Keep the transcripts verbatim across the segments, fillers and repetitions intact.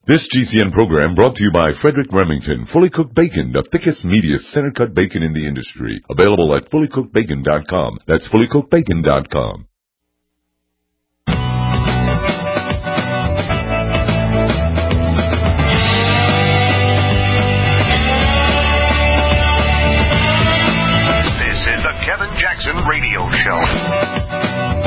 This G C N program brought to you by Frederick Remington, Fully Cooked Bacon, the thickest, meatiest, center-cut bacon in the industry. Available at fully cooked bacon dot com. That's fully cooked bacon dot com. This is the Kevin Jackson Radio Show.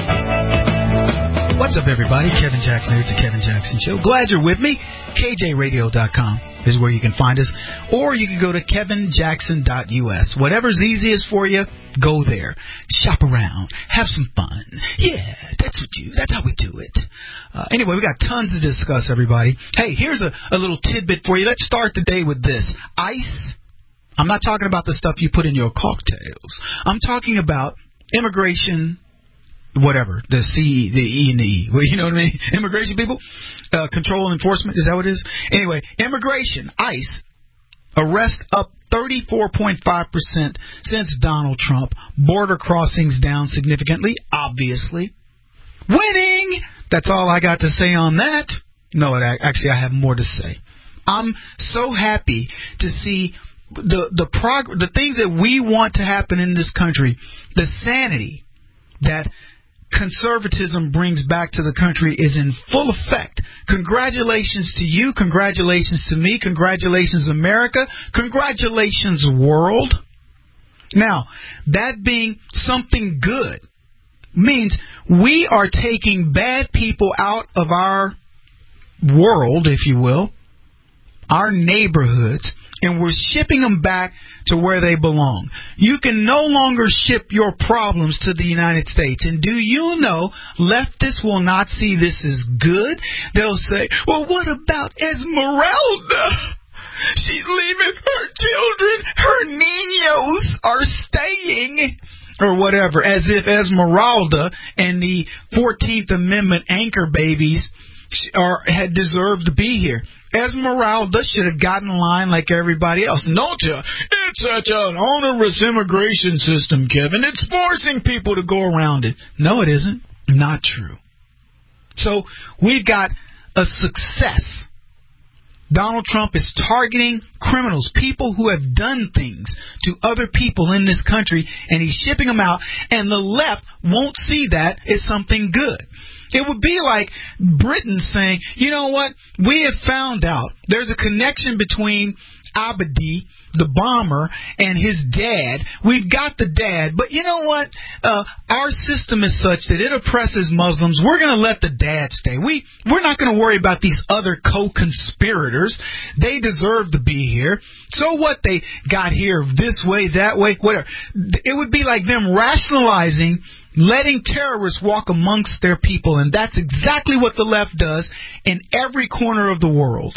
What's up, everybody? Kevin Jackson here. It's the Kevin Jackson Show. Glad you're with me. K J radio dot com is where you can find us. Or you can go to kevin jackson dot U S. Whatever's easiest for you, go there. Shop around. Have some fun. Yeah, that's what you, that's how we do it. Uh, anyway, we got tons to discuss, everybody. Hey, here's a, a little tidbit for you. Let's start the day with this. Ice. I'm not talking about the stuff you put in your cocktails. I'm talking about immigration, whatever, the C, the E, and the E. Well, you know what I mean? Immigration people? Uh, control and enforcement, is that what it is? Anyway, immigration, ICE, arrest up thirty-four point five percent since Donald Trump. Border crossings down significantly, obviously. Winning! That's all I got to say on that. No, it, actually, I have more to say. I'm so happy to see the the prog- the things that we want to happen in this country, the sanity that conservatism brings back to the country is in full effect. Congratulations to you. Congratulations to me. Congratulations, America. Congratulations, world. Now, that being something good means we are taking bad people out of our world, if you will, our neighborhoods, and we're shipping them back to where they belong. You can no longer ship your problems to the United States. And do you know, leftists will not see this as good. They'll say, well, what about Esmeralda? She's leaving her children. Her niños are staying. Or whatever, as if Esmeralda and the fourteenth Amendment anchor babies are had deserved to be here. Esmeralda should have gotten in line like everybody else. Don't you? It's such an onerous immigration system, Kevin. It's forcing people to go around it. No, it isn't. Not true. So we've got a success. Donald Trump is targeting criminals, people who have done things to other people in this country, and he's shipping them out, and the left won't see that as something good. It would be like Britain saying, you know what, we have found out there's a connection between Abadi, the bomber, and his dad. We've got the dad, but you know what? Uh, our system is such that it oppresses Muslims. We're going to let the dad stay. We, we're not going to worry about these other co-conspirators. They deserve to be here. So what? They got here this way, that way, whatever. It would be like them rationalizing letting terrorists walk amongst their people, and that's exactly what the left does in every corner of the world.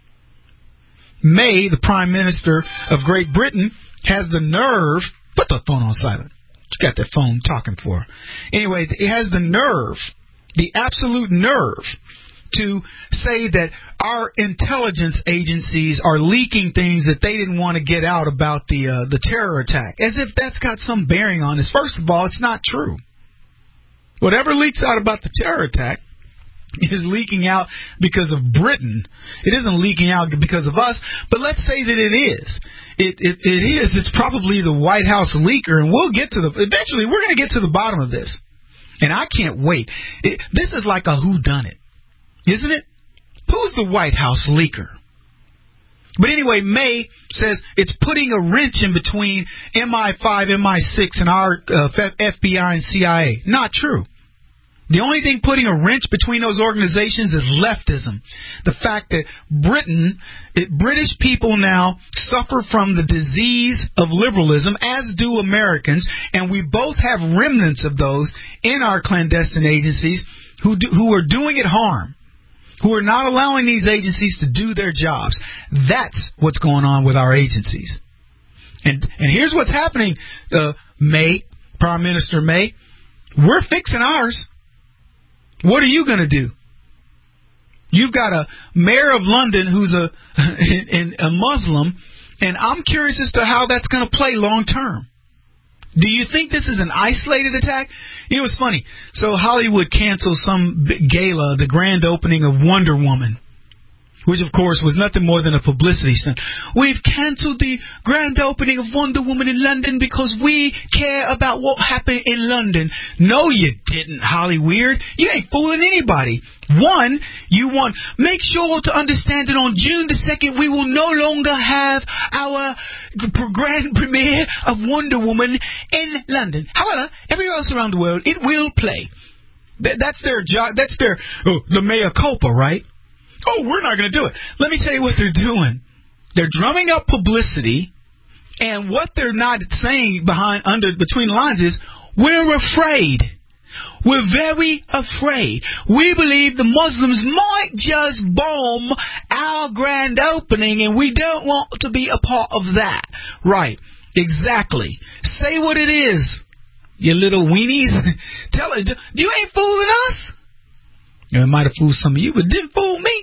May, the Prime Minister of Great Britain, has the nerve, put the phone on silent. You got that phone talking for her. Anyway, it has the nerve, the absolute nerve, to say that our intelligence agencies are leaking things that they didn't want to get out about the uh, the terror attack, as if that's got some bearing on this. First of all, it's not true. Whatever leaks out about the terror attack is leaking out because of Britain. It isn't leaking out because of us, but let's say that it is. It, it, it is. It's probably the White House leaker, and we'll get to the, eventually we're going to get to the bottom of this. And I can't wait. It, this is like a whodunit, isn't it? Who's the White House leaker? But anyway, May says it's putting a wrench in between M I five, M I six, and our uh, F B I and C I A. Not true. The only thing putting a wrench between those organizations is leftism. The fact that Britain, it, British people now suffer from the disease of liberalism, as do Americans, and we both have remnants of those in our clandestine agencies who do, who are doing it harm, who are not allowing these agencies to do their jobs. That's what's going on with our agencies. And and here's what's happening, uh, May, Prime Minister May. We're fixing ours. What are you going to do? You've got a mayor of London who's a, a Muslim, and I'm curious as to how that's going to play long term. Do you think this is an isolated attack? You know, it's funny. So Hollywood canceled some gala, the grand opening of Wonder Woman. which, of course, was nothing more than a publicity stunt. We've canceled the grand opening of Wonder Woman in London because we care about what happened in London. No, you didn't, Hollyweird. You ain't fooling anybody. One, you want, make sure to understand that on June the second, we will no longer have our grand premiere of Wonder Woman in London. However, everywhere else around the world, it will play. That's their job. That's their, oh, the mea culpa, right? Oh, we're not going to do it. Let me tell you what they're doing. They're drumming up publicity, and what they're not saying behind, under, between the lines is, we're afraid. We're very afraid. We believe the Muslims might just bomb our grand opening, and we don't want to be a part of that. Right. Exactly. Say what it is, you little weenies. Tell it. You ain't fooling us. It might have fooled some of you, but didn't fool me.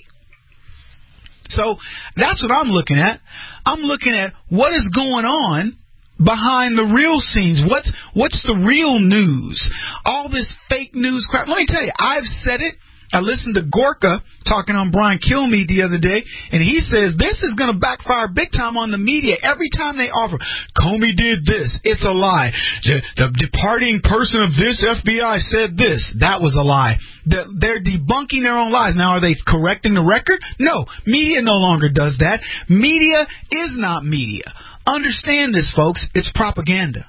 So that's what I'm looking at. I'm looking at what is going on behind the real scenes. What's what's the real news? All this fake news crap. Let me tell you, I've said it. I listened to Gorka talking on Brian Kilmeade the other day, and he says this is going to backfire big time on the media. Every time they offer, Comey did this, it's a lie. The, the departing person of this F B I said this. That was a lie. The, they're debunking their own lies. Now, are they correcting the record? No. Media no longer does that. Media is not media. Understand this, folks. It's propaganda.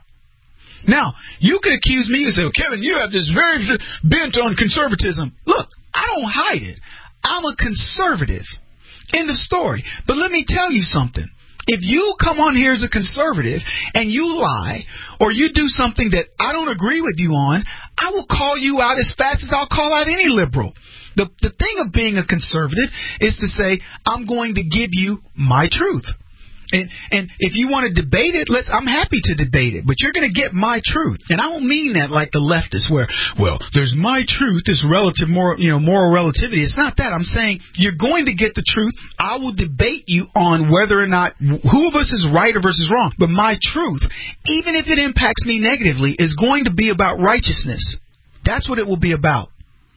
Now, you could accuse me and say, well, Kevin, you have this very bent on conservatism. Look, I don't hide it. I'm a conservative. End of story. But let me tell you something. If you come on here as a conservative and you lie or you do something that I don't agree with you on, I will call you out as fast as I'll call out any liberal. The, the thing of being a conservative is to say, I'm going to give you my truth. And, and if you want to debate it, let's. I'm happy to debate it, but you're going to get my truth. And I don't mean that like the leftists, where, well, there's my truth, this relative, moral, you know, moral relativity. It's not that. I'm saying you're going to get the truth. I will debate you on whether or not who of us is right or versus wrong. But my truth, even if it impacts me negatively, is going to be about righteousness. That's what it will be about.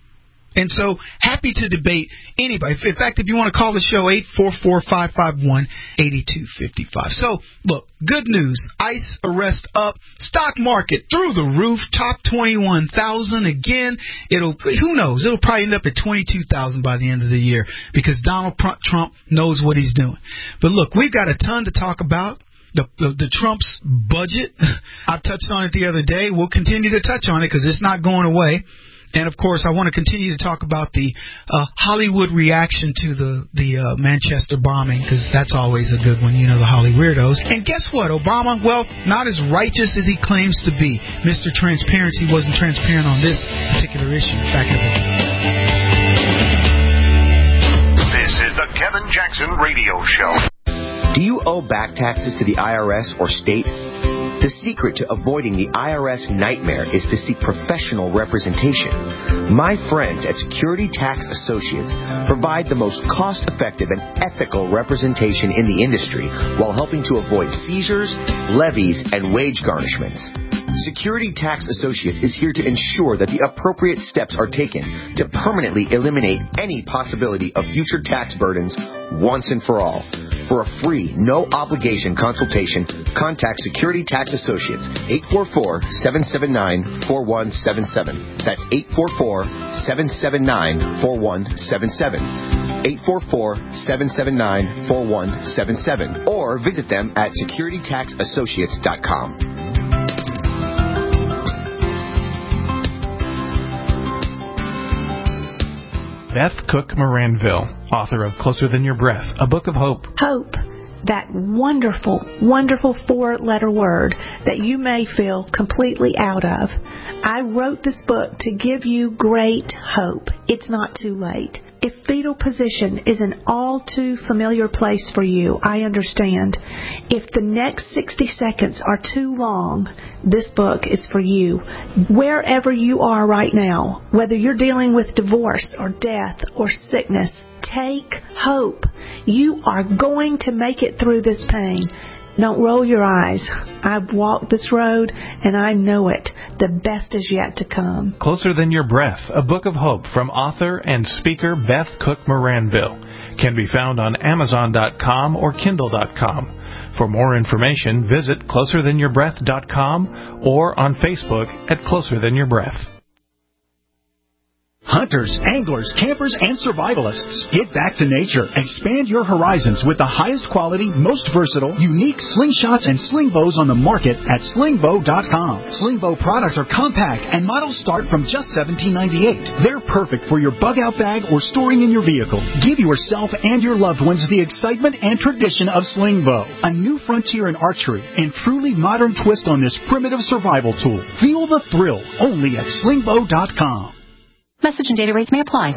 And so, happy to debate anybody. In fact, if you want to call the show, eight four four, five five one, eight two five five. So, look, good news. ICE arrest up. Stock market through the roof. Top twenty-one thousand. Again, it'll, who knows? It'll probably end up at twenty-two thousand by the end of the year because Donald Trump knows what he's doing. But look, we've got a ton to talk about. The, the, the Trump's budget, I touched on it the other day. We'll continue to touch on it because it's not going away. And, of course, I want to continue to talk about the uh, Hollywood reaction to the, the uh, Manchester bombing, because that's always a good one, you know, the Holly weirdos. And guess what, Obama? Well, not as righteous as he claims to be. Mister Transparency wasn't transparent on this particular issue. Back in the day. This is the Kevin Jackson Radio Show. Do you owe back taxes to the I R S or state? The secret to avoiding the I R S nightmare is to seek professional representation. My friends at Security Tax Associates provide the most cost-effective and ethical representation in the industry while helping to avoid seizures, levies, and wage garnishments. Security Tax Associates is here to ensure that the appropriate steps are taken to permanently eliminate any possibility of future tax burdens once and for all. For a free, no-obligation consultation, contact Security Tax Associates, eight four four, seven seven nine, four one seven seven. That's eight four four, seven seven nine, four one seven seven. eight four four, seven seven nine, four one seven seven. Or visit them at security tax associates dot com. Beth Cook Moranville, author of Closer Than Your Breath, a book of hope. Hope, that wonderful, wonderful four-letter word that you may feel completely out of. I wrote this book to give you great hope. It's not too late. If fetal position is an all too familiar place for you, I understand. If the next sixty seconds are too long, this book is for you. Wherever you are right now, whether you're dealing with divorce or death or sickness, take hope. You are going to make it through this pain. Don't roll your eyes. I've walked this road, and I know it. The best is yet to come. Closer Than Your Breath, a book of hope from author and speaker Beth Cook Moranville. Can be found on Amazon dot com or Kindle dot com. For more information, visit closer than your breath dot com or on Facebook at Closer Than Your Breath. Hunters, anglers, campers, and survivalists, get back to nature. Expand your horizons with the highest quality, most versatile, unique slingshots and sling bows on the market at sling bow dot com. Sling bow products are compact and models start from just seventeen ninety-eight. They're perfect for your bug-out bag or storing in your vehicle. Give yourself and your loved ones the excitement and tradition of sling bow, a new frontier in archery and truly modern twist on this primitive survival tool. Feel the thrill only at sling bow dot com. Message and data rates may apply.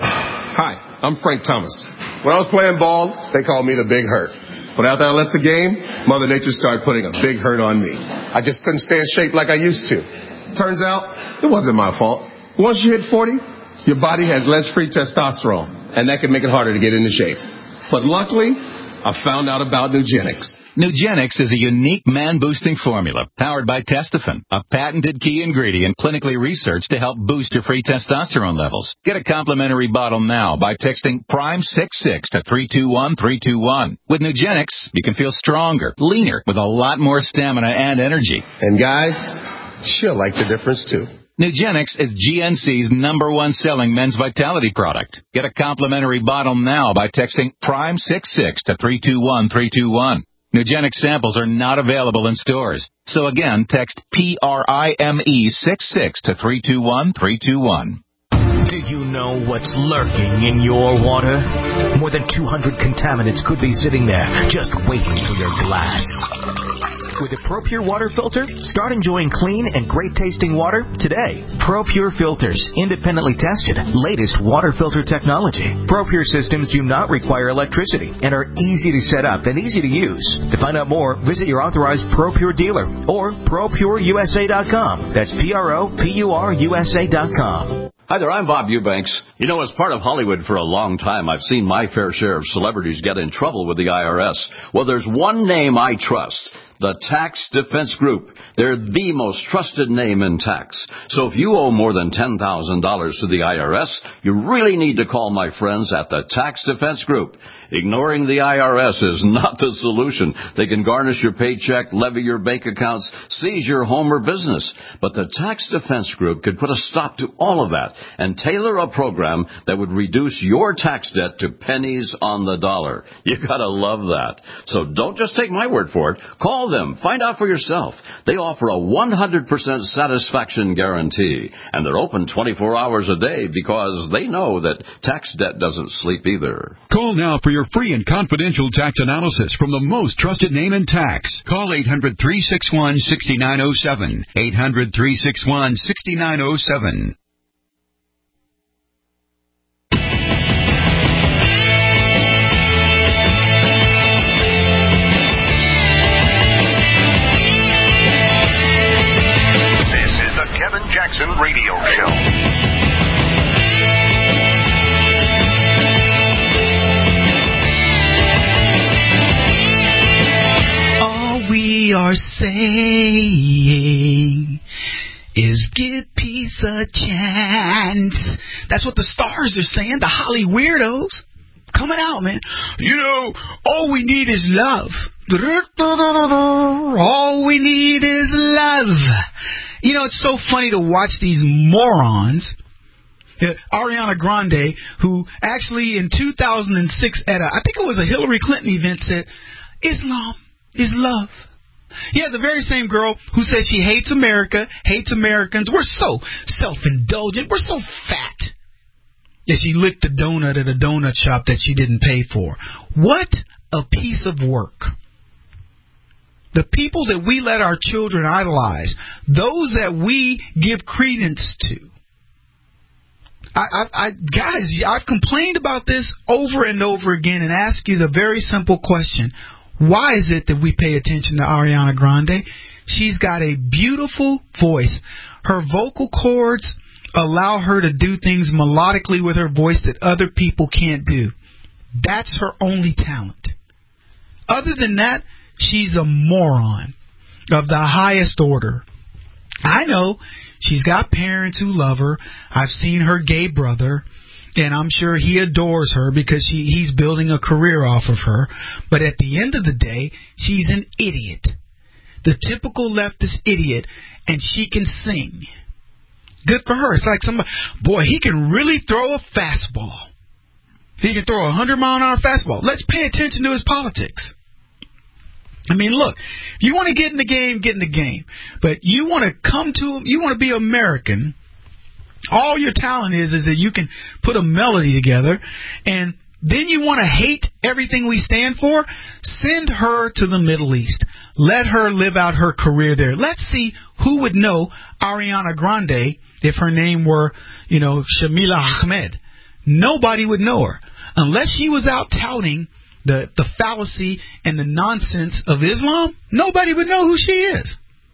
Hi, I'm Frank Thomas. When I was playing ball, they called me the Big Hurt. But after I left the game, Mother Nature started putting a big hurt on me. I just couldn't stay in shape like I used to. Turns out, it wasn't my fault. Once you hit forty, your body has less free testosterone, and that can make it harder to get into shape. But luckily, I found out about Nugenix. Nugenix is a unique man-boosting formula powered by Testofen, a patented key ingredient clinically researched to help boost your free testosterone levels. Get a complimentary bottle now by texting Prime sixty-six to three two one three two one. With Nugenix, you can feel stronger, leaner, with a lot more stamina and energy. And guys, she'll like the difference too. Nugenix is G N C's number one selling men's vitality product. Get a complimentary bottle now by texting Prime sixty-six to three two one three two one. Nugenix samples are not available in stores. So again, text P R I M E sixty-six to three two one three two one. Do you know what's lurking in your water? More than two hundred contaminants could be sitting there just waiting for your glass. With a ProPure water filter, start enjoying clean and great-tasting water today. ProPure filters, independently tested, latest water filter technology. ProPure systems do not require electricity and are easy to set up and easy to use. To find out more, visit your authorized ProPure dealer or pro pure U S A dot com. That's P R O P U R U S A dot com. Hi there, I'm Bob Eubanks. You know, as part of Hollywood for a long time, I've seen my fair share of celebrities get in trouble with the I R S. Well, there's one name I trust. The Tax Defense Group. They're the most trusted name in tax. So if you owe more than ten thousand dollars to the I R S, you really need to call my friends at the Tax Defense Group. Ignoring the I R S is not the solution. They can garnish your paycheck, levy your bank accounts, seize your home or business. But the Tax Defense Group could put a stop to all of that and tailor a program that would reduce your tax debt to pennies on the dollar. You gotta love that. So don't just take my word for it. Call them. Find out for yourself. They offer a one hundred percent satisfaction guarantee, and they're open twenty-four hours a day because they know that tax debt doesn't sleep either. Call now for your free and confidential tax analysis from the most trusted name in tax. Call eight hundred, three six one, six nine zero seven. eight hundred, three six one, six nine zero seven. Kevin Jackson Radio Show. All we are saying is give peace a chance. That's what the stars are saying, the Holly weirdos. Coming out, man. You know, all we need is love. All we need is love. You know, it's so funny to watch these morons. Uh, Ariana Grande, who actually in two thousand six at a, I think it was a Hillary Clinton event, said, Islam is love. Yeah, the very same girl who says she hates America, hates Americans. We're so self-indulgent. We're so fat. Yeah, she licked a donut at a donut shop that she didn't pay for. What a piece of work. The people that we let our children idolize, those that we give credence to. I, I, I, guys, I've complained about this over and over again and ask you the very simple question. Why is it that we pay attention to Ariana Grande? She's got a beautiful voice. Her vocal cords allow her to do things melodically with her voice that other people can't do. That's her only talent. Other than that, she's a moron of the highest order. I know she's got parents who love her. I've seen her gay brother. And I'm sure he adores her because she, he's building a career off of her. But at the end of the day, she's an idiot. The typical leftist idiot, and she can sing. Good for her. It's like somebody, boy, he can really throw a fastball. He can throw a hundred mile an hour fastball. Let's pay attention to his politics. I mean, look, if you want to get in the game, get in the game. But you want to come to, you want to be American. All your talent is is that you can put a melody together, and then you want to hate everything we stand for. Send her to the Middle East. Let her live out her career there. Let's see who would know Ariana Grande if her name were, you know, Shamila Ahmed. Nobody would know her unless she was out touting the the fallacy and the nonsense of Islam. Nobody would know who she is.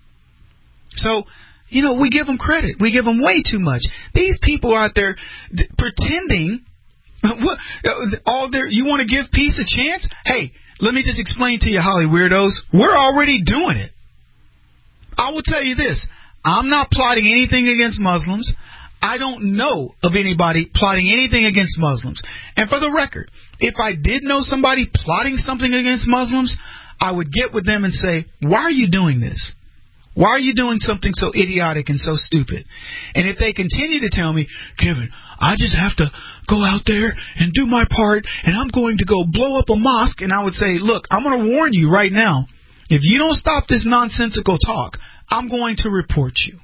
So, you know, we give them credit. We give them way too much. These people out there d- pretending, what, all their, you want to give peace a chance? Hey, let me just explain to you, Holly weirdos. We're already doing it. I will tell you this. I'm not plotting anything against Muslims. I don't know of anybody plotting anything against Muslims. And for the record, if I did know somebody plotting something against Muslims, I would get with them and say, why are you doing this? Why are you doing something so idiotic and so stupid? And if they continue to tell me, Kevin, I just have to go out there and do my part, and I'm going to go blow up a mosque, and I would say, look, I'm going to warn you right now, if you don't stop this nonsensical talk, I'm going to report you.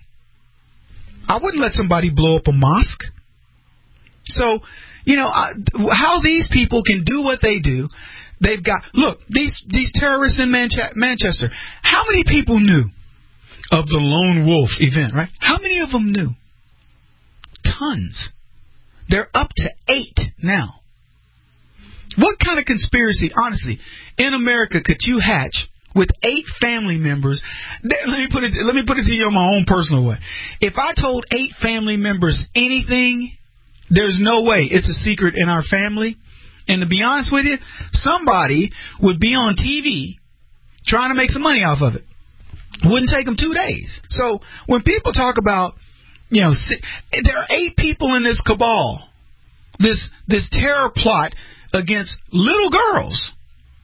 I wouldn't let somebody blow up a mosque. So, you know, I, how these people can do what they do, they've got, look, these, these terrorists in Manche- Manchester, how many people knew of the Lone Wolf event, right? How many of them knew? Tons. They're up to eight now. What kind of conspiracy, honestly, in America could you hatch with eight family members? Let me put it, let me put it to you in my own personal way. If I told eight family members anything, there's no way it's a secret in our family. And to be honest with you, somebody would be on T V trying to make some money off of it. Wouldn't take them two days. So when people talk about, you know, there are eight people in this cabal, this this terror plot against little girls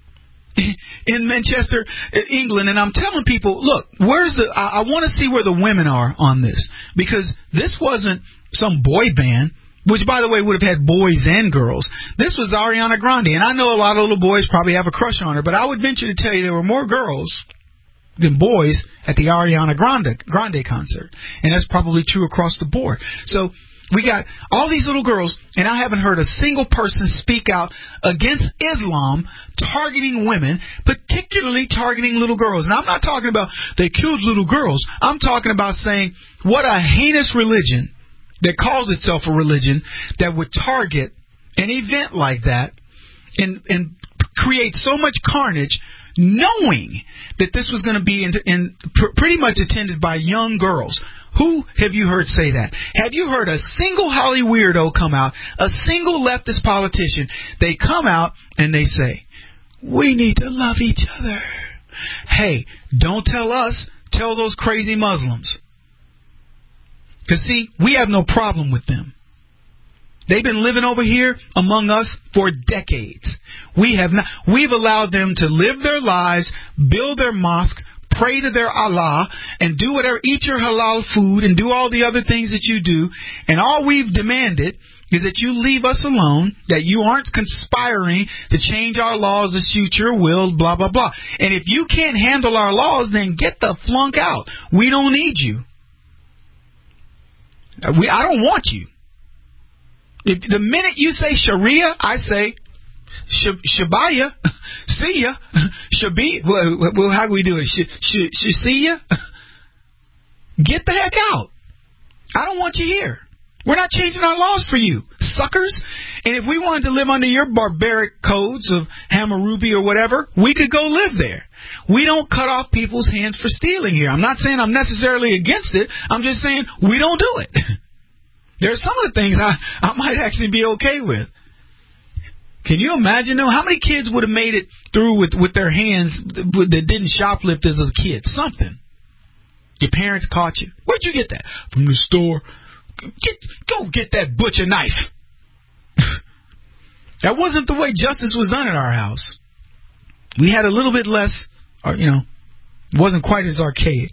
in Manchester, England, and I'm telling people, look, where's the? I, I want to see where the women are on this, because this wasn't some boy band, which, by the way, would have had boys and girls. This was Ariana Grande, and I know a lot of little boys probably have a crush on her, but I would venture to tell you there were more girls than boys at the Ariana Grande Grande concert, and that's probably true across the board. So we got all these little girls, and I haven't heard a single person speak out against Islam targeting women, particularly targeting little girls. And I'm not talking about they killed little girls. I'm talking about saying what a heinous religion that calls itself a religion that would target an event like that and and create so much carnage, knowing that this was going to be in, in pr- pretty much attended by young girls. Who have you heard say that? Have you heard a single Holly weirdo come out, a single leftist politician? They come out and they say, we need to love each other. Hey, don't tell us, tell those crazy Muslims. Because, see, we have no problem with them. They've been living over here among us for decades. We have not. We've allowed them to live their lives, build their mosque, pray to their Allah, and do whatever, eat your halal food, and do all the other things that you do. And all we've demanded is that you leave us alone, that you aren't conspiring to change our laws to suit your will, blah, blah, blah. And if you can't handle our laws, then get the flunk out. We don't need you. We, I don't want you. If the minute you say Sharia, I say Shabaya, see ya, Shabi. Well, well, how do we do it? Sh, sh, sh, see ya. Get the heck out. I don't want you here. We're not changing our laws for you, suckers. And if we wanted to live under your barbaric codes of Hammurabi or whatever, we could go live there. We don't cut off people's hands for stealing here. I'm not saying I'm necessarily against it. I'm just saying we don't do it. There are some of the things I, I might actually be okay with. Can you imagine, though, how many kids would have made it through with, with their hands that didn't shoplift as a kid? Something. Your parents caught you. Where'd you get that? From the store. Get, go get that butcher knife. That wasn't the way justice was done at our house. We had a little bit less, you know, wasn't quite as archaic.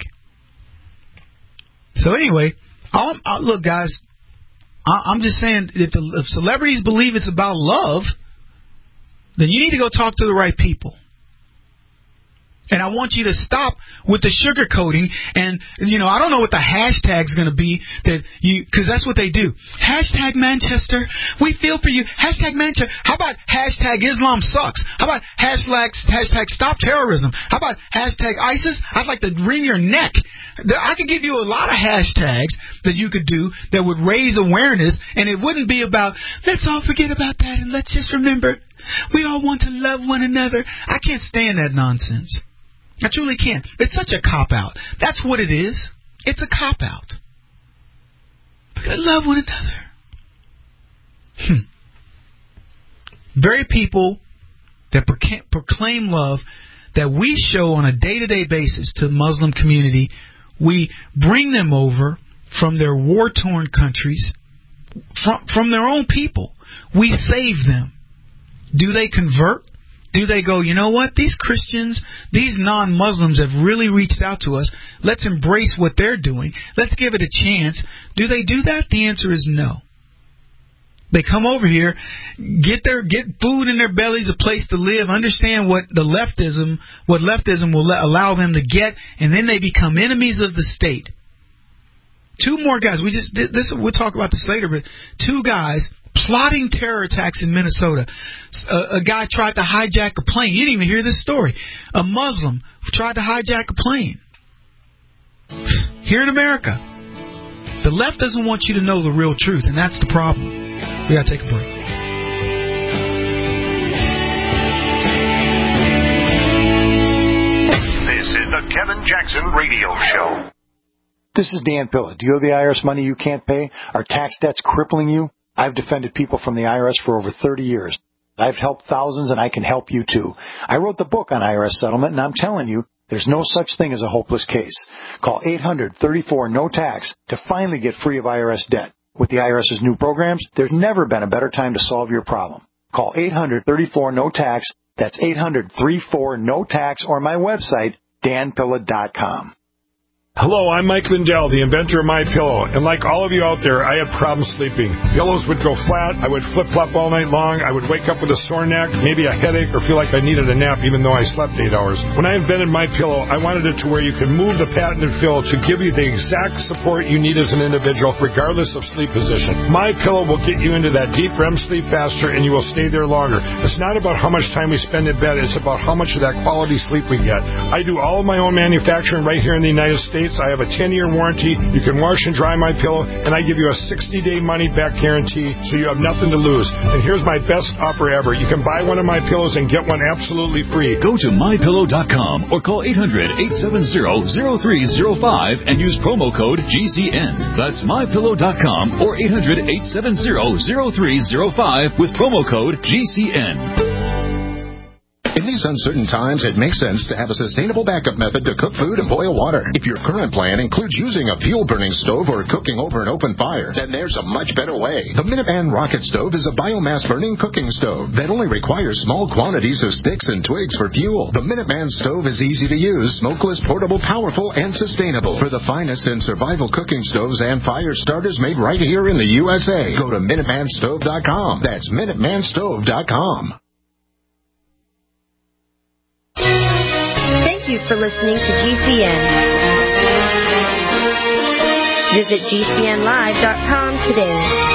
So anyway, I'll, I'll, look, guys, I, I'm just saying, if, the, if celebrities believe it's about love, then you need to go talk to the right people. And I want you to stop with the sugarcoating. And, you know, I don't know what the hashtag's going to be that you, because that's what they do. Hashtag Manchester, we feel for you. Hashtag Manchester. How about hashtag Islam sucks? How about hashtag, hashtag stop terrorism? How about hashtag ISIS? I'd like to wring your neck. I could give you a lot of hashtags that you could do that would raise awareness, and it wouldn't be about, let's all forget about that and let's just remember, we all want to love one another. I can't stand that nonsense. I truly can't. It's such a cop-out. That's what it is. It's a cop-out. We're going to love one another. Hmm. Very people that proclaim love that we show on a day-to-day basis to the Muslim community, we bring them over from their war-torn countries, from, from their own people. We save them. Do they convert? Do they go, you know what, these Christians, these non-Muslims have really reached out to us. Let's embrace what they're doing. Let's give it a chance. Do they do that? The answer is no. They come over here, get their get food in their bellies, a place to live, understand what the leftism, what leftism will let, allow them to get, and then they become enemies of the state. Two more guys. We just this. We'll talk about this later, but two guys plotting terror attacks in Minnesota. A, a guy tried to hijack a plane. You didn't even hear this story. A Muslim tried to hijack a plane here in America. The left doesn't want you to know the real truth, and that's the problem. We gotta take a break. This is the Kevin Jackson Radio Show. This is Dan Pilla. Do you owe the I R S money you can't pay? Are tax debts crippling you? I've defended people from the I R S for over thirty years. I've helped thousands, and I can help you, too. I wrote the book on I R S settlement, and I'm telling you, there's no such thing as a hopeless case. Call eight hundred thirty-four no tax to finally get free of I R S debt. With the IRS's new programs, there's never been a better time to solve your problem. Call eight hundred thirty-four no tax. That's eight hundred thirty-four no tax, or my website, dan pilla dot com. Hello, I'm Mike Lindell, the inventor of MyPillow, and like all of you out there, I had problems sleeping. Pillows would go flat, I would flip-flop all night long, I would wake up with a sore neck, maybe a headache, or feel like I needed a nap even though I slept eight hours. When I invented MyPillow, I wanted it to where you could move the patented fill to give you the exact support you need as an individual, regardless of sleep position. MyPillow will get you into that deep R E M sleep faster, and you will stay there longer. It's not about how much time we spend in bed, it's about how much of that quality sleep we get. I do all of my own manufacturing right here in the United States. I have a ten-year warranty. You can wash and dry my pillow, and I give you a sixty-day money-back guarantee, so you have nothing to lose. And here's my best offer ever. You can buy one of my pillows and get one absolutely free. Go to my pillow dot com or call eight hundred, eight seven zero, zero three zero five and use promo code G C N. That's my pillow dot com or eight hundred, eight seven zero, zero three zero five with promo code G C N. In these uncertain times, it makes sense to have a sustainable backup method to cook food and boil water. If your current plan includes using a fuel-burning stove or cooking over an open fire, then there's a much better way. The Minuteman Rocket Stove is a biomass-burning cooking stove that only requires small quantities of sticks and twigs for fuel. The Minuteman Stove is easy to use, smokeless, portable, powerful, and sustainable. For the finest in survival cooking stoves and fire starters made right here in the U S A, go to minuteman stove dot com. That's minuteman stove dot com. Thank you for listening to G C N. Visit G C N live dot com today.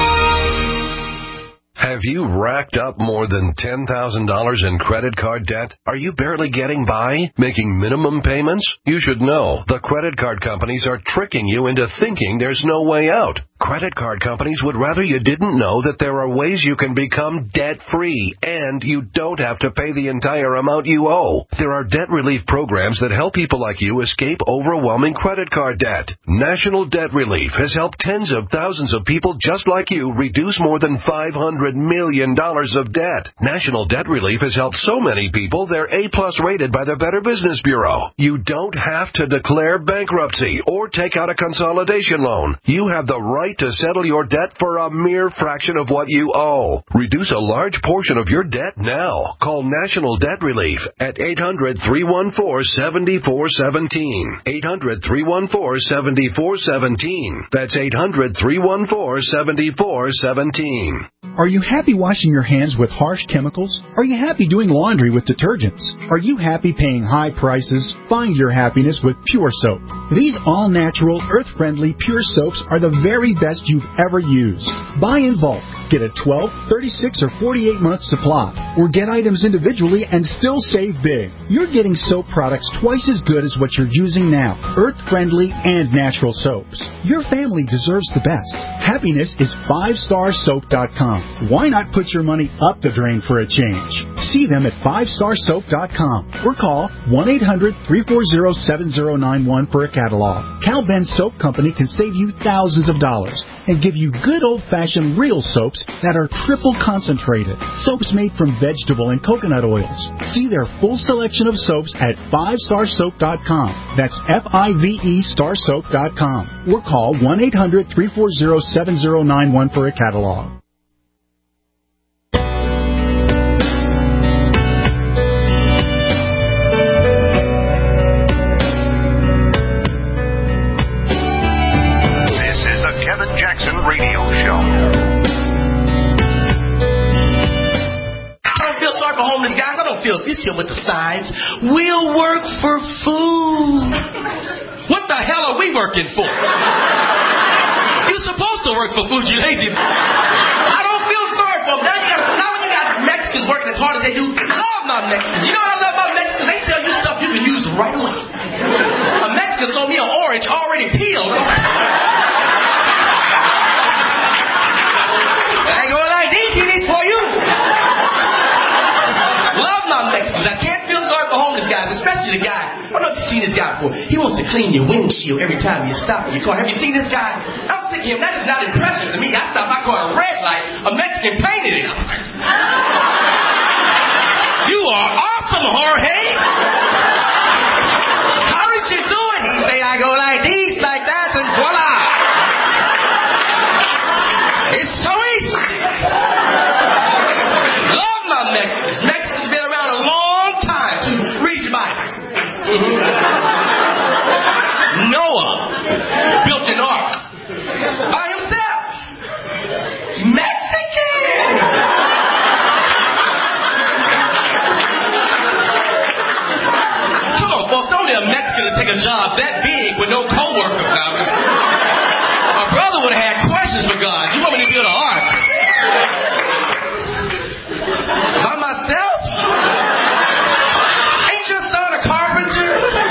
Have you racked up more than ten thousand dollars in credit card debt? Are you barely getting by, making minimum payments? You should know the credit card companies are tricking you into thinking there's no way out. Credit card companies would rather you didn't know that there are ways you can become debt-free, and you don't have to pay the entire amount you owe. There are debt relief programs that help people like you escape overwhelming credit card debt. National Debt Relief has helped tens of thousands of people just like you reduce more than five hundred million dollars of debt. National Debt Relief has helped so many people they're A-plus rated by the Better Business Bureau. You don't have to declare bankruptcy or take out a consolidation loan. You have the right right to settle your debt for a mere fraction of what you owe. Reduce a large portion of your debt now. Call National Debt Relief at eight hundred, three one four, seven four one seven. eight hundred, three one four, seven four one seven. That's eight hundred, three one four, seven four one seven. Are you happy washing your hands with harsh chemicals? Are you happy doing laundry with detergents? Are you happy paying high prices? Find your happiness with Pure Soap. These all-natural, earth-friendly Pure Soaps are the very best you've ever used. Buy in bulk. Get a twelve, thirty-six, or forty-eight month supply. Or get items individually and still save big. You're getting soap products twice as good as what you're using now. Earth-friendly and natural soaps. Your family deserves the best. Happiness is five star soap dot com. Why not put your money up the drain for a change? See them at five star soap dot com or call one eight hundred, three four zero, seven zero nine one for a catalog. Cal Ben Soap Company can save you thousands of dollars and give you good old-fashioned real soaps that are triple concentrated. Soaps made from vegetable and coconut oils. See their full selection of soaps at five star soap dot com. That's F I V E star soap dot com. Or call one eight hundred, three four zero, seven zero nine one for a catalog. Radio show. I don't feel sorry for homeless guys. I don't feel you see with the signs. We'll work for food. What the hell are we working for? You're supposed to work for food, you lazy. I don't feel sorry for them. Now, you got, now when you got Mexicans working as hard as they do, I love my Mexicans. You know what I love about Mexicans? They sell you stuff you can use right away. A Mexican sold me an orange already peeled. I go like this, he needs for you. Love my Mexicans. I can't feel sorry for homeless guys, especially the guy. I don't know if you've seen this guy before. He wants to clean your windshield every time you stop in your car. Have you seen this guy? I'm sick of him. That is not impressive to me. I stopped my car at a red light. A Mexican painted it. You are awesome, Jorge. How did you do it? He say, I go like this, like that, and voila. It's so easy. Love my Mexicans. Mexicans been around a long time to read your Bibles. Mm-hmm. Noah built an ark by himself. Mexican. Come on, folks. Only a Mexican to take a job that big with no co-workers now. My brother would have had questions for God. You want me to build an ark? By myself? Ain't your son a carpenter?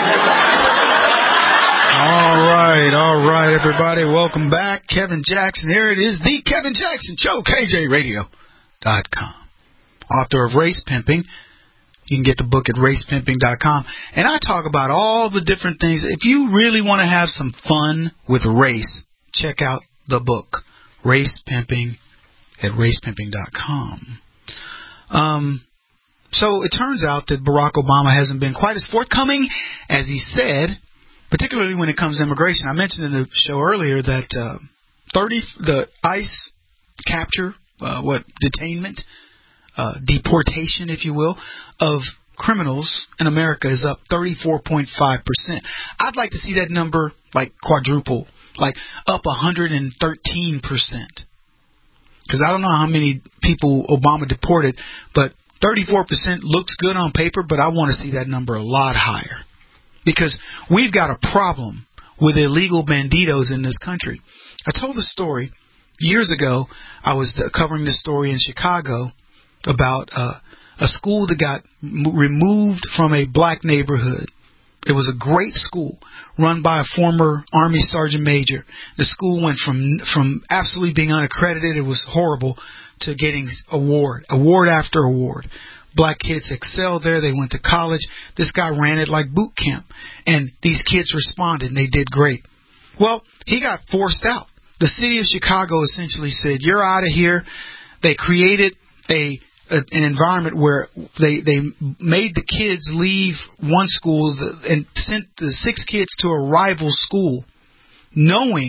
All right, all right, everybody. Welcome back. Kevin Jackson. Here it is, the Kevin Jackson Show, K J radio dot com. Author of Race Pimping. You can get the book at race pimping dot com. And I talk about all the different things. If you really want to have some fun with race, check out the book, Race Pimping, at race pimping dot com. Um, so it turns out that Barack Obama hasn't been quite as forthcoming as he said, particularly when it comes to immigration. I mentioned in the show earlier that uh, thirty the ICE capture, uh, what detainment, uh, deportation, if you will, of criminals in America is up thirty-four point five percent. I'd like to see that number like quadruple. Like up one hundred thirteen percent. Because I don't know how many people Obama deported, but thirty-four percent looks good on paper, but I want to see that number a lot higher. Because we've got a problem with illegal banditos in this country. I told a story years ago. I was covering this story in Chicago about uh, a school that got m- removed from a black neighborhood. It was a great school run by a former Army Sergeant Major. The school went from from absolutely being unaccredited, it was horrible, to getting award, award after award. Black kids excelled there. They went to college. This guy ran it like boot camp. And these kids responded, and they did great. Well, he got forced out. The city of Chicago essentially said, you're out of here. They created a an environment where they they made the kids leave one school and sent the six kids to a rival school, knowing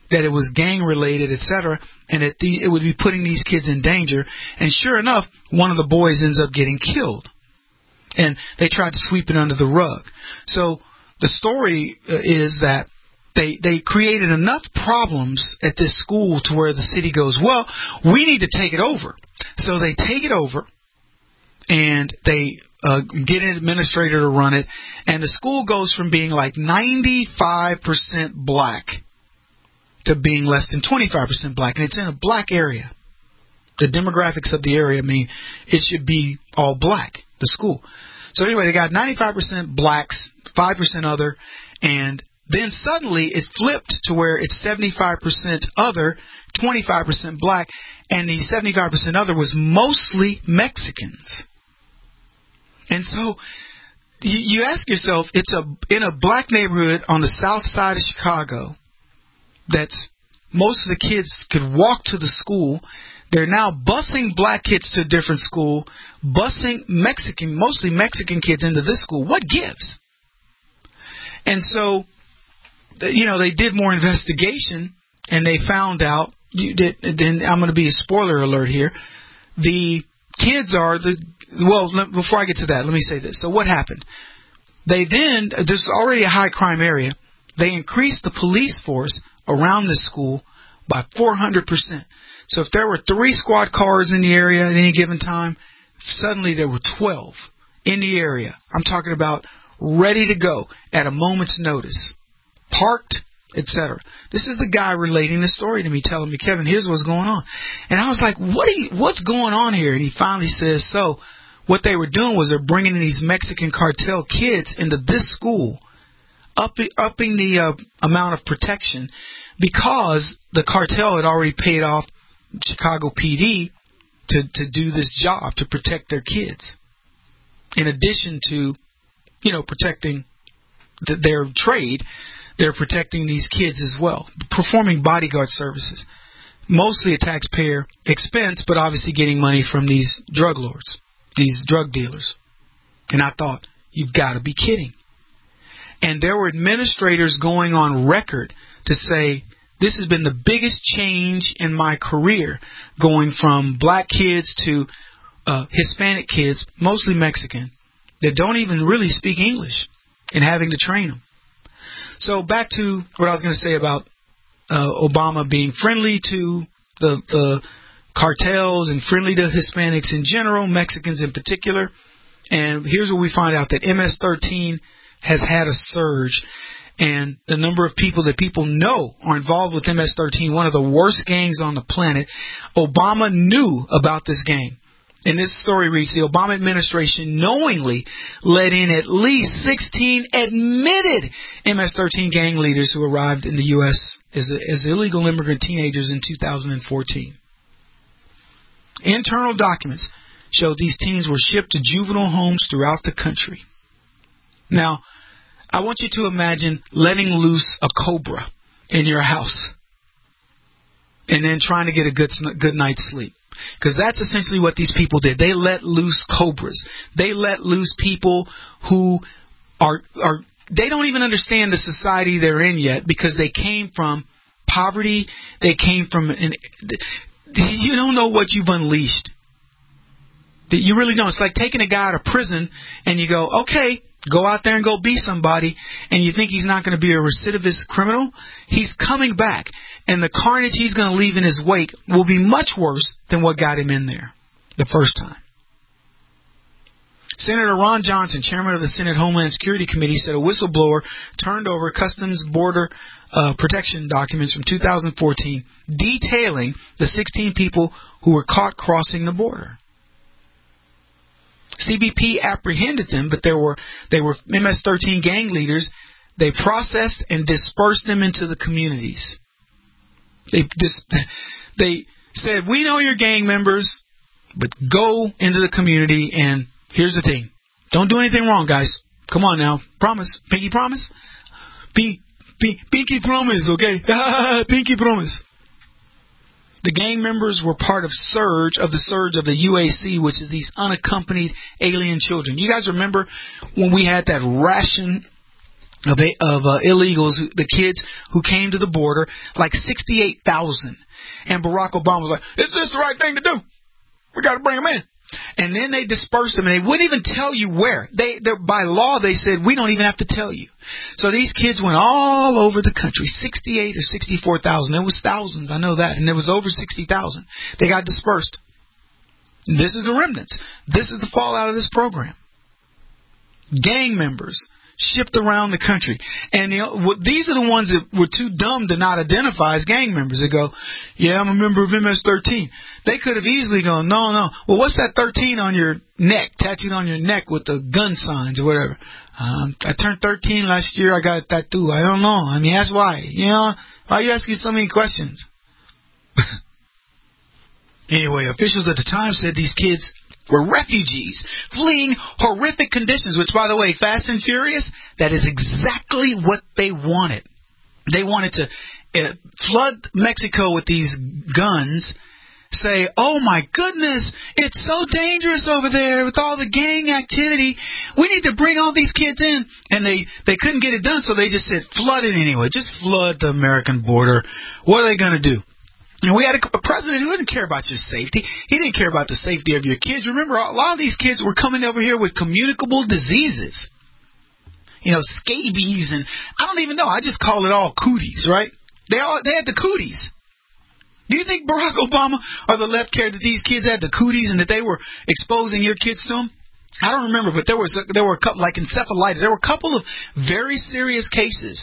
that it was gang-related, et cetera, and that the, it would be putting these kids in danger. And sure enough, one of the boys ends up getting killed. And they tried to sweep it under the rug. So the story uh, is that they they created enough problems at this school to where the city goes, well, we need to take it over. So they take it over, and they uh, get an administrator to run it, and the school goes from being like ninety-five percent black to being less than twenty-five percent black, and it's in a black area. The demographics of the area mean it should be all black, the school. So anyway, they got ninety-five percent blacks, five percent other, and then suddenly it flipped to where it's seventy-five percent other, twenty-five percent black, and the seventy-five percent other was mostly Mexicans. And so you, you ask yourself, it's a in a black neighborhood on the south side of Chicago that's most of the kids could walk to the school. They're now busing black kids to a different school, busing Mexican, mostly Mexican kids into this school. What gives? And so, you know, they did more investigation, and they found out, you did, and I'm going to be a spoiler alert here, the kids are, the well, before I get to that, let me say this. So what happened? They then, there's already a high crime area, they increased the police force around this school by four hundred percent. So if there were three squad cars in the area at any given time, suddenly there were twelve in the area. I'm talking about ready to go at a moment's notice, parked, et cetera. This is the guy relating the story to me, telling me, Kevin, here's what's going on. And I was like, what are you, what's going on here? And he finally says, so what they were doing was they're bringing in these Mexican cartel kids into this school, upping, upping the uh, amount of protection, because the cartel had already paid off Chicago P D to, to do this job, to protect their kids. In addition to, you know, protecting th- their trade, they're protecting these kids as well, performing bodyguard services. Mostly a taxpayer expense, but obviously getting money from these drug lords, these drug dealers. And I thought, you've got to be kidding. And there were administrators going on record to say, this has been the biggest change in my career, going from black kids to uh, Hispanic kids, mostly Mexican, that don't even really speak English, and having to train them. So back to what I was going to say about uh, Obama being friendly to the, the cartels and friendly to Hispanics in general, Mexicans in particular. And here's where we find out that M S thirteen has had a surge. And the number of people that people know are involved with M S thirteen, one of the worst gangs on the planet. Obama knew about this gang. And this story reads, the Obama administration knowingly let in at least sixteen admitted M S thirteen gang leaders who arrived in the U S as, as illegal immigrant teenagers in two thousand fourteen. Internal documents show these teens were shipped to juvenile homes throughout the country. Now, I want you to imagine letting loose a cobra in your house and then trying to get a good good night's sleep. Because that's essentially what these people did. They let loose cobras. They let loose people who are are they don't even understand the society they're in yet, because they came from poverty. They came from an, you don't know what you've unleashed. You really don't. It's like taking a guy out of prison and you go, okay, go out there and go be somebody, and you think he's not going to be a recidivist criminal. He's coming back, and the carnage he's going to leave in his wake will be much worse than what got him in there the first time. Senator Ron Johnson, chairman of the Senate Homeland Security Committee, said a whistleblower turned over Customs Border uh, Protection documents from two thousand fourteen detailing the sixteen people who were caught crossing the border. C B P apprehended them, but there were they were M S thirteen gang leaders. They processed and dispersed them into the communities. They dis- they said, we know you're gang members, but go into the community, and here's the thing. Don't do anything wrong, guys. Come on now. Promise. Pinky promise? P- P- pinky promise, okay? Pinky promise. The gang members were part of surge of the surge of the U A C, which is these unaccompanied alien children. You guys remember when we had that ration of, of uh, illegals, the kids who came to the border, like sixty-eight thousand. And Barack Obama was like, is this the right thing to do? We got to bring them in. And then they dispersed them, and they wouldn't even tell you where. They, by law, they said, we don't even have to tell you. So these kids went all over the country, sixty-eight or sixty-four thousand. It was thousands, I know that, and it was over sixty thousand. They got dispersed. This is the remnants. This is the fallout of this program. Gang members shipped around the country. And you know, these are the ones that were too dumb to not identify as gang members. They go, yeah, I'm a member of M S thirteen. They could have easily gone, no, no. Well, what's that thirteen on your neck, tattooed on your neck with the gun signs or whatever? Um, I turned thirteen last year. I got a tattoo. I don't know. I mean, that's why. You know, why are you asking so many questions? Anyway, officials at the time said these kids were refugees fleeing horrific conditions, which, by the way, Fast and Furious, that is exactly what they wanted. They wanted to uh, flood Mexico with these guns, say, oh my goodness, it's so dangerous over there with all the gang activity. We need to bring all these kids in. And they, they couldn't get it done, so they just said, flood it anyway. Just flood the American border. What are they going to do? And we had a, a president who didn't care about your safety. He didn't care about the safety of your kids. Remember, a lot of these kids were coming over here with communicable diseases. You know, scabies, and I don't even know. I just call it all cooties, right? They all they had the cooties. Do you think Barack Obama or the left cared that these kids had the cooties and that they were exposing your kids to them? I don't remember, but there was a, there were a couple, like encephalitis. There were a couple of very serious cases.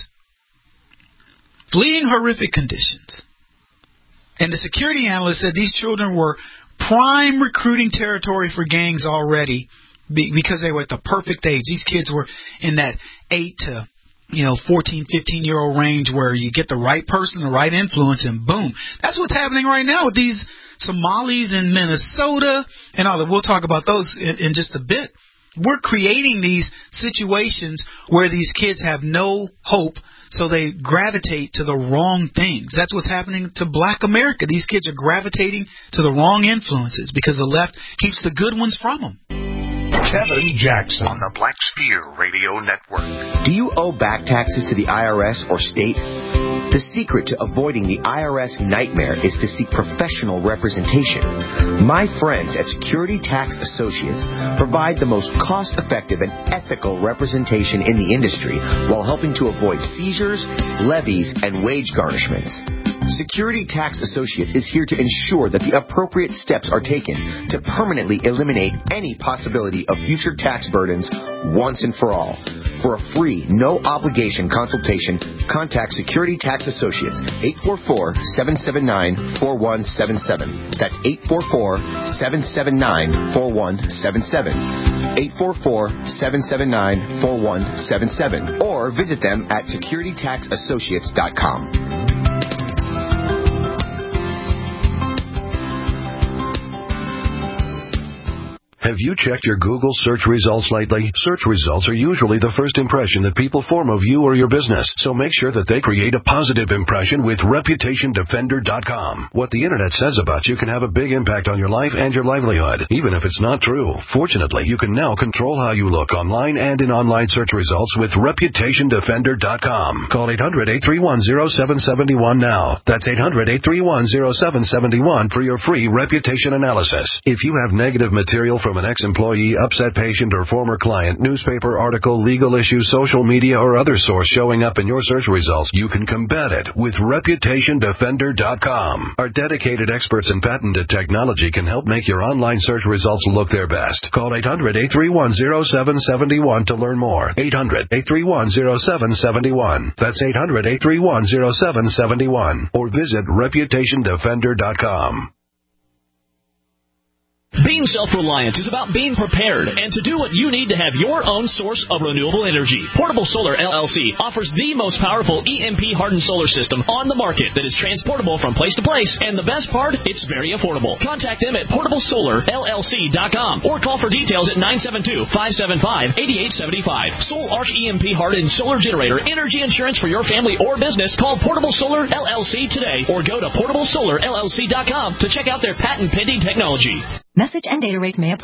Fleeing horrific conditions. And the security analyst said these children were prime recruiting territory for gangs already because they were at the perfect age. These kids were in that eight to, you know, fourteen, fifteen-year-old range where you get the right person, the right influence, and boom. That's what's happening right now with these Somalis in Minnesota and all that. We'll talk about those in, in just a bit. We're creating these situations where these kids have no hope, so they gravitate to the wrong things. That's what's happening to Black America. These kids are gravitating to the wrong influences because the left keeps the good ones from them. Kevin Jackson on the Black Spear Radio Network. Do you owe back taxes to the I R S or state? The secret to avoiding the I R S nightmare is to seek professional representation. My friends at Security Tax Associates provide the most cost-effective and ethical representation in the industry while helping to avoid seizures, levies, and wage garnishments. Security Tax Associates is here to ensure that the appropriate steps are taken to permanently eliminate any possibility of future tax burdens once and for all. For a free, no-obligation consultation, contact Security Tax Associates, eight four four, seven seven nine, four one seven seven. That's eight four four, seven seven nine, four one seven seven. eight four four, seven seven nine, four one seven seven. Or visit them at security tax associates dot com. Have you checked your Google search results lately? Search results are usually the first impression that people form of you or your business, so make sure that they create a positive impression with reputation defender dot com. What the internet says about you can have a big impact on your life and your livelihood, even if it's not true. Fortunately, you can now control how you look online and in online search results with reputation defender dot com. Call eight hundred, eight three one, zero seven seven one now. That's eight hundred, eight three one, zero seven seven one for your free reputation analysis. If you have negative material from an ex-employee, upset patient, or former client, newspaper article, legal issue, social media, or other source showing up in your search results, you can combat it with reputation defender dot com. Our dedicated experts in patented technology can help make your online search results look their best. Call eight hundred, eight three one, zero seven seven one to learn more. eight hundred, eight three one, zero seven seven one. That's eight hundred, eight three one, zero seven seven one. Or visit reputation defender dot com. Being self-reliant is about being prepared and to do what you need to have your own source of renewable energy. Portable Solar L L C offers the most powerful E M P-hardened solar system on the market that is transportable from place to place, and the best part, it's very affordable. Contact them at portable solar L L C dot com or call for details at nine seven two, five seven five, eight eight seven five. Soul Arc E M P-hardened solar generator energy insurance for your family or business. Call Portable Solar L L C today or go to portable solar L L C dot com to check out their patent-pending technology. Message and data rates may apply.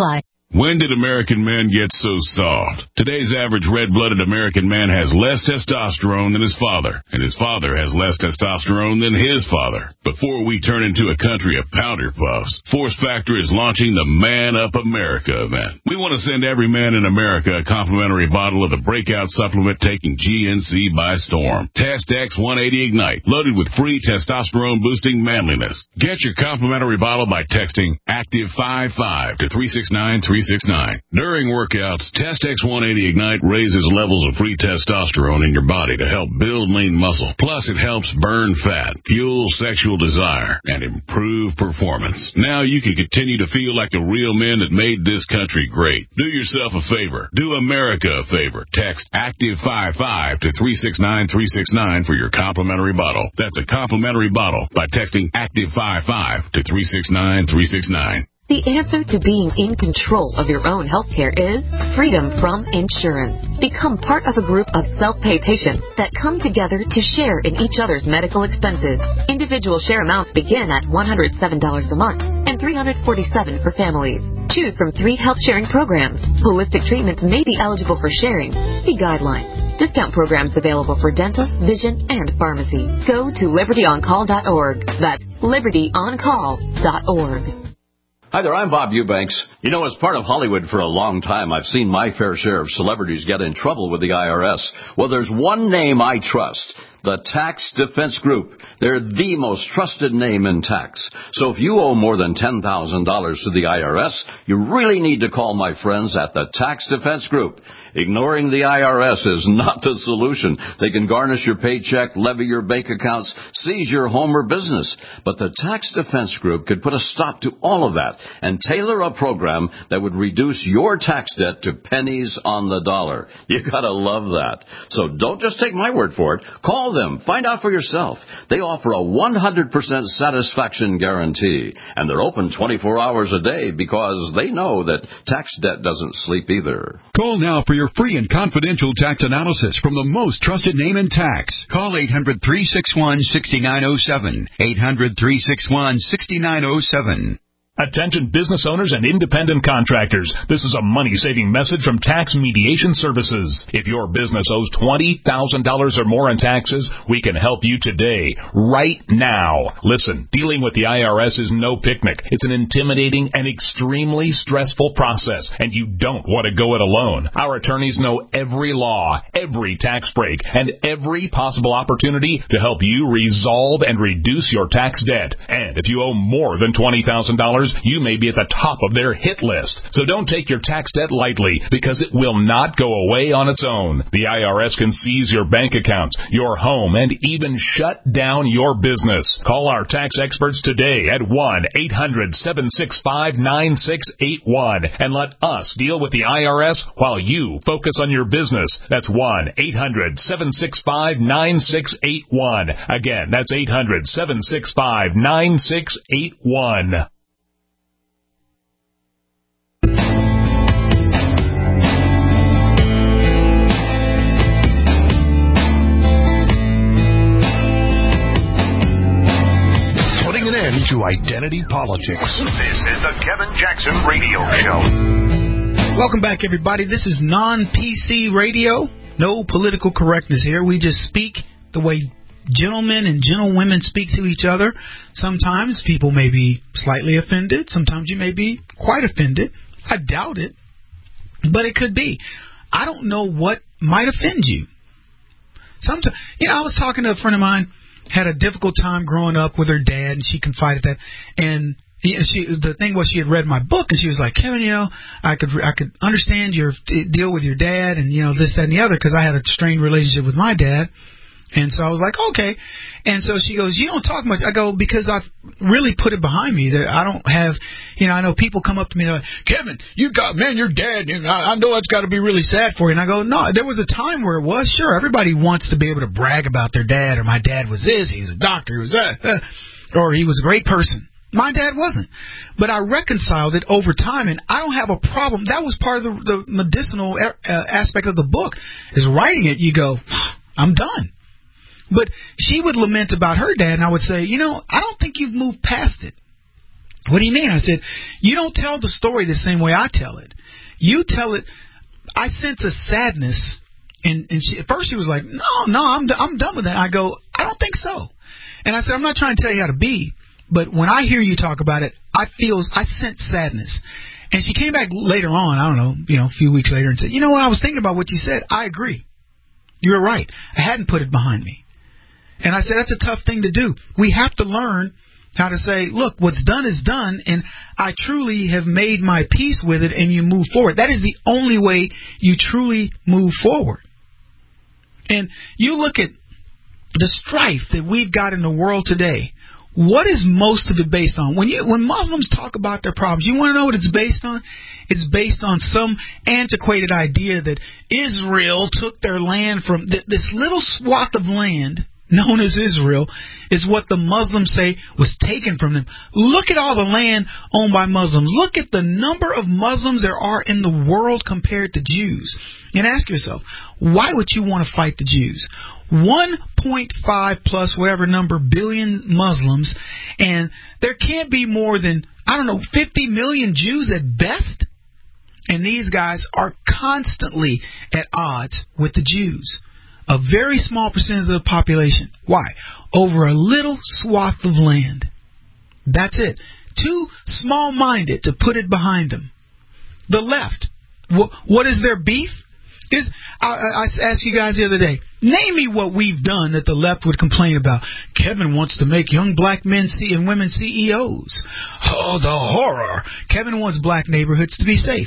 When did American men get so soft? Today's average red-blooded American man has less testosterone than his father, and his father has less testosterone than his father. Before we turn into a country of powder puffs, Force Factor is launching the Man Up America event. We want to send every man in America a complimentary bottle of the breakout supplement taking G N C by storm. Test X one eighty Ignite, loaded with free testosterone-boosting manliness. Get your complimentary bottle by texting Active fifty-five to three six nine three six nine. During workouts, Test X one eighty Ignite raises levels of free testosterone in your body to help build lean muscle. Plus, it helps burn fat, fuel sexual desire, and improve performance. Now you can continue to feel like the real men that made this country great. Do yourself a favor. Do America a favor. Text Active fifty-five to three six nine three six nine for your complimentary bottle. That's a complimentary bottle by texting Active fifty-five to three six nine three six nine. The answer to being in control of your own healthcare is freedom from insurance. Become part of a group of self-pay patients that come together to share in each other's medical expenses. Individual share amounts begin at one hundred seven dollars a month and three hundred forty-seven dollars for families. Choose from three health sharing programs. Holistic treatments may be eligible for sharing. See guidelines. Discount programs available for dental, vision, and pharmacy. Go to liberty on call dot org. That's liberty on call dot org. Hi there, I'm Bob Eubanks. You know, as part of Hollywood for a long time, I've seen my fair share of celebrities get in trouble with the I R S. Well, there's one name I trust. The Tax Defense Group. They're the most trusted name in tax. So if you owe more than ten thousand dollars to the I R S, you really need to call my friends at the Tax Defense Group. Ignoring the I R S is not the solution. They can garnish your paycheck, levy your bank accounts, seize your home or business. But the Tax Defense Group could put a stop to all of that and tailor a program that would reduce your tax debt to pennies on the dollar. You gotta love that. So don't just take my word for it. Call them. Find out for yourself. They offer a one hundred percent satisfaction guarantee. And they're open twenty-four hours a day because they know that tax debt doesn't sleep either. Call now for your free and confidential tax analysis from the most trusted name in tax. Call eight hundred three six one six nine zero seven. eight hundred three six one six nine zero seven. Attention business owners and independent contractors. This is a money-saving message from Tax Mediation Services. If your business owes twenty thousand dollars or more in taxes, we can help you today, right now. Listen, dealing with the I R S is no picnic. It's an intimidating and extremely stressful process, and you don't want to go it alone. Our attorneys know every law, every tax break, and every possible opportunity to help you resolve and reduce your tax debt. And if you owe more than twenty thousand dollars, you may be at the top of their hit list. So don't take your tax debt lightly, because it will not go away on its own. The I R S can seize your bank accounts, your home, and even shut down your business. Call our tax experts today at one eight hundred seven six five nine six eight one and let us deal with the I R S while you focus on your business. That's one eight hundred seven six five nine six eight one. Again, that's eight hundred seven six five nine six eight one. To identity politics. This is the Kevin Jackson Radio Show. Welcome back, everybody. This is non-P C radio. No political correctness here. We just speak the way gentlemen and gentlewomen speak to each other. Sometimes people may be slightly offended. Sometimes you may be quite offended. I doubt it, but it could be. I don't know what might offend you. Sometimes, you know, I was talking to a friend of mine, had a difficult time growing up with her dad, and she confided that. And she, the thing was, she had read my book, and she was like, Kevin, you know, I could I could understand your deal with your dad, and you know this, that, and the other, because I had a strained relationship with my dad. And so I was like, okay. And so she goes, you don't talk much. I go, because I've really put it behind me that I don't have, you know, I know people come up to me and they're like, Kevin, you got, man, your dad, you know, I know it's got to be really sad for you. And I go, no, there was a time where it was. Sure, everybody wants to be able to brag about their dad, or my dad was this, he was a doctor, he was that, uh, or he was a great person. My dad wasn't. But I reconciled it over time, and I don't have a problem. That was part of the, the medicinal uh, aspect of the book, is writing it. You go, I'm done. But she would lament about her dad, and I would say, you know, I don't think you've moved past it. What do you mean? I said, you don't tell the story the same way I tell it. You tell it. I sense a sadness. And, and she, at first she was like, no, no, I'm, I'm done with that. I go, I don't think so. And I said, I'm not trying to tell you how to be, but when I hear you talk about it, I feel, I sense sadness. And she came back later on, I don't know, you know, a few weeks later and said, you know what, I was thinking about what you said. I agree. You're right. I hadn't put it behind me. And I said, that's a tough thing to do. We have to learn how to say, look, what's done is done, and I truly have made my peace with it, and you move forward. That is the only way you truly move forward. And you look at the strife that we've got in the world today. What is most of it based on? When you when Muslims talk about their problems, you want to know what it's based on? It's based on some antiquated idea that Israel took their land from th- this little swath of land known as Israel is what the Muslims say was taken from them. Look at all the land owned by Muslims. Look at the number of Muslims there are in the world compared to Jews. And ask yourself, why would you want to fight the Jews? one point five plus whatever number billion Muslims, and there can't be more than, I don't know, fifty million Jews at best. And these guys are constantly at odds with the Jews. A very small percentage of the population. Why? Over a little swath of land. That's it. Too small-minded to put it behind them. The left. What is their beef? Is I, I asked you guys the other day, name me what we've done that the left would complain about. Kevin wants to make young black men see and women C E Os. Oh, the horror. Kevin wants black neighborhoods to be safe.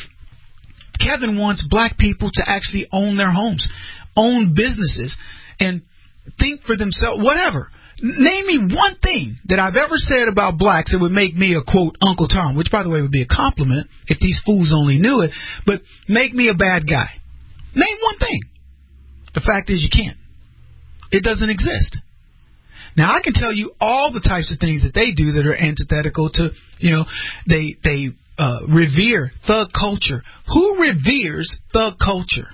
Kevin wants black people to actually own their homes, own businesses, and think for themselves, whatever. Name me one thing that I've ever said about blacks that would make me a, quote, Uncle Tom, which, by the way, would be a compliment if these fools only knew it, but make me a bad guy. Name one thing. The fact is you can't. It doesn't exist. Now, I can tell you all the types of things that they do that are antithetical to, you know, they they uh, revere thug culture. Who reveres thug culture?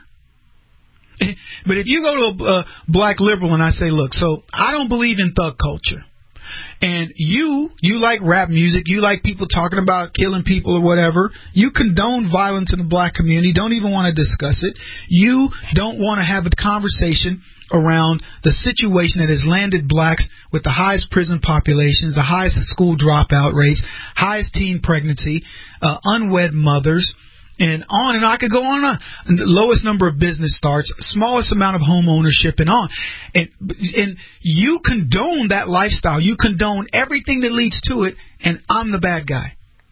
But if you go to a uh, black liberal and I say, look, so I don't believe in thug culture. And you, you like rap music, you like people talking about killing people or whatever. You condone violence in the black community, don't even want to discuss it. You don't want to have a conversation around the situation that has landed blacks with the highest prison populations, the highest school dropout rates, highest teen pregnancy, uh, unwed mothers, and on and on. I could go on and on. And the lowest number of business starts, smallest amount of home ownership, and on. And, and you condone that lifestyle. You condone everything that leads to it, and I'm the bad guy.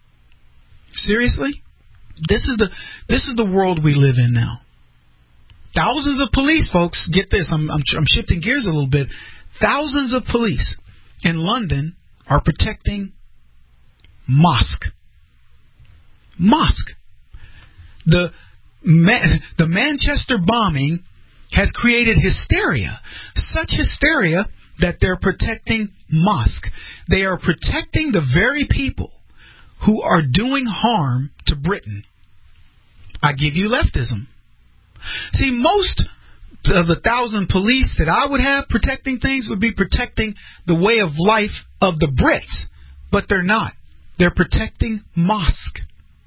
Seriously? This is the this is the world we live in now. Thousands of police, folks. Get this. I'm I'm, I'm shifting gears a little bit. Thousands of police in London are protecting mosque. Mosque. The Ma- the Manchester bombing has created hysteria, such hysteria that they're protecting mosque. They are protecting the very people who are doing harm to Britain. I give you leftism. See, most of the thousand police that I would have protecting things would be protecting the way of life of the Brits, but they're not. They're protecting mosque.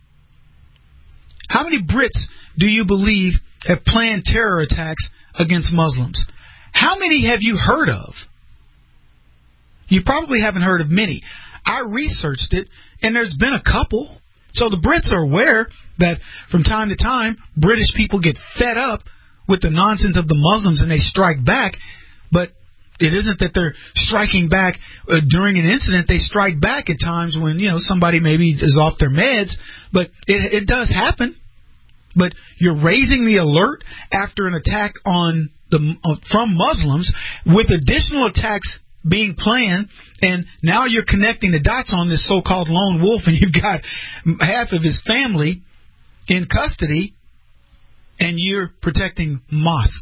How many Brits do you believe have planned terror attacks against Muslims? How many have you heard of? You probably haven't heard of many. I researched it, and there's been a couple. So the Brits are aware that from time to time, British people get fed up with the nonsense of the Muslims and they strike back. But it isn't that they're striking back uh, during an incident. They strike back at times when, you know, somebody maybe is off their meds. But it, it does happen. But you're raising the alert after an attack on the uh, from Muslims with additional attacks being planned, and now you're connecting the dots on this so-called lone wolf, and you've got half of his family in custody, and you're protecting mosque.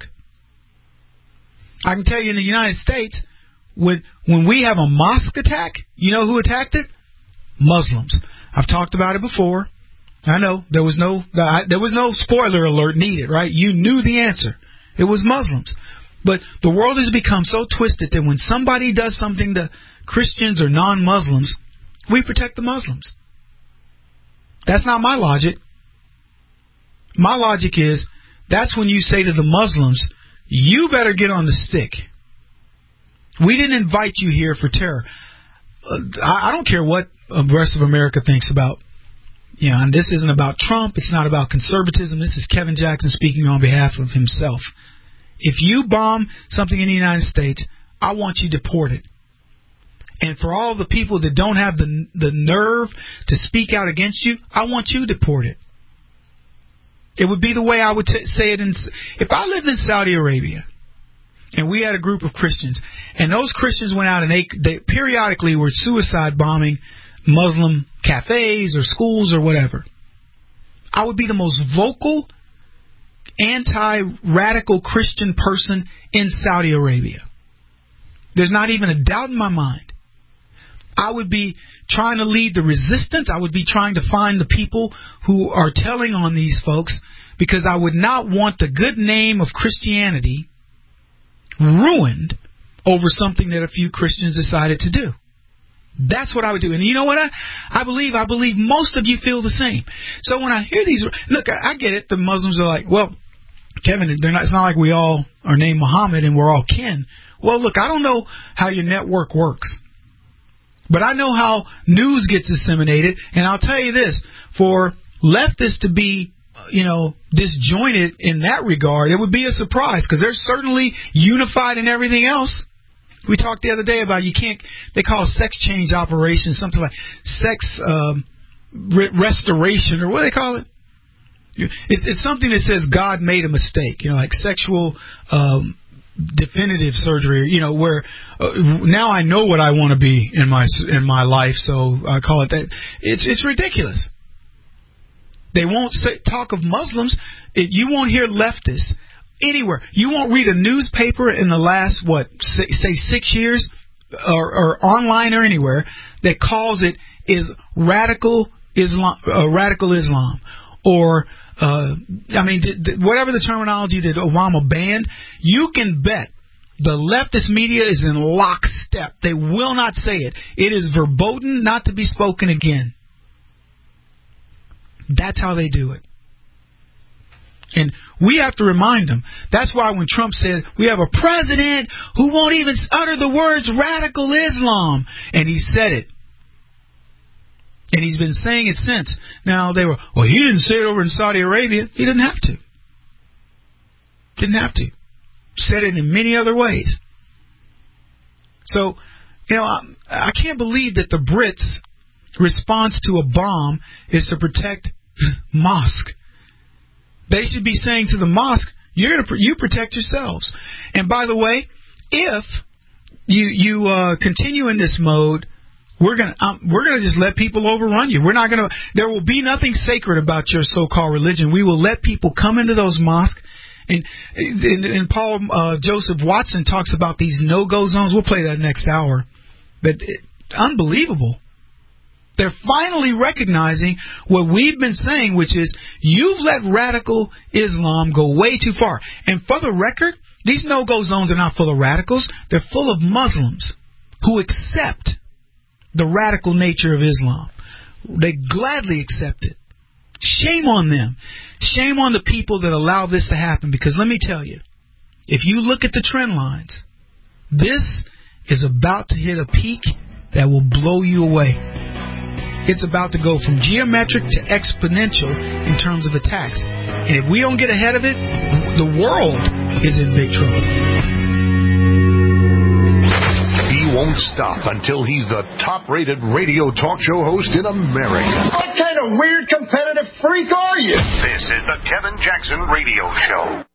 I can tell you in the United States, when when we have a mosque attack, you know who attacked it? Muslims. I've talked about it before. I know there was no there was no spoiler alert needed, right? You knew the answer. It was Muslims. But the world has become so twisted that when somebody does something to Christians or non-Muslims, we protect the Muslims. That's not my logic. My logic is, that's when you say to the Muslims, you better get on the stick. We didn't invite you here for terror. Uh, I, I don't care what the rest of America thinks about, you know, and this isn't about Trump. It's not about conservatism. This is Kevin Jackson speaking on behalf of himself. If you bomb something in the United States, I want you deported. And for all the people that don't have the the nerve to speak out against you, I want you deported. It would be the way I would t- say it in, if I lived in Saudi Arabia and we had a group of Christians and those Christians went out and they, they periodically were suicide bombing Muslim cafes or schools or whatever, I would be the most vocal anti-radical Christian person in Saudi Arabia. There's not even a doubt in my mind. I would be trying to lead the resistance. I would be trying to find the people who are telling on these folks, because I would not want the good name of Christianity ruined over something that a few Christians decided to do. That's what I would do. And you know what? I, I believe I believe most of you feel the same. So when I hear these, look, I, I get it. The Muslims are like, well, Kevin, they're not, it's not like we all are named Muhammad and we're all kin. Well, look, I don't know how your network works. But I know how news gets disseminated, and I'll tell you this, for leftists to be, you know, disjointed in that regard, it would be a surprise, because they're certainly unified in everything else. We talked the other day about you can't, they call sex change operations something like sex um, re- restoration, or what do they call it? It's, it's something that says God made a mistake, you know, like sexual um definitive surgery, you know, where uh, now I know what I want to be in my in my life, so I call it that. It's it's ridiculous. They won't say, talk of Muslims. It, you won't hear leftists anywhere. You won't read a newspaper in the last what say, say six years, or, or online or anywhere, that calls it is radical Islam, uh, radical Islam, or Uh, I mean, d- d- whatever the terminology that Obama banned, you can bet the leftist media is in lockstep. They will not say it. It is verboten, not to be spoken again. That's how they do it. And we have to remind them. That's why when Trump said, we have a president who won't even utter the words radical Islam, and he said it. And he's been saying it since. Now, they were, well, he didn't say it over in Saudi Arabia. He didn't have to. Didn't have to. Said it in many other ways. So, you know, I, I can't believe that the Brits' response to a bomb is to protect mosque. They should be saying to the mosque, you're gonna, you protect yourselves. And by the way, if you, you uh, continue in this mode, We're gonna um, we're gonna just let people overrun you. We're not gonna. There will be nothing sacred about your so-called religion. We will let people come into those mosques, and and, and Paul uh, Joseph Watson talks about these no-go zones. We'll play that next hour. But it, unbelievable. They're finally recognizing what we've been saying, which is you've let radical Islam go way too far. And for the record, these no-go zones are not full of radicals. They're full of Muslims who accept the radical nature of Islam. They gladly accept it. Shame on them. Shame on the people that allow this to happen, because let me tell you, if you look at the trend lines, this is about to hit a peak that will blow you away. It's about to go from geometric to exponential in terms of attacks. And if we don't get ahead of it, the world is in big trouble. He won't stop until he's the top-rated radio talk show host in America. What kind of weird competitive freak are you? This is the Kevin Jackson Radio Show.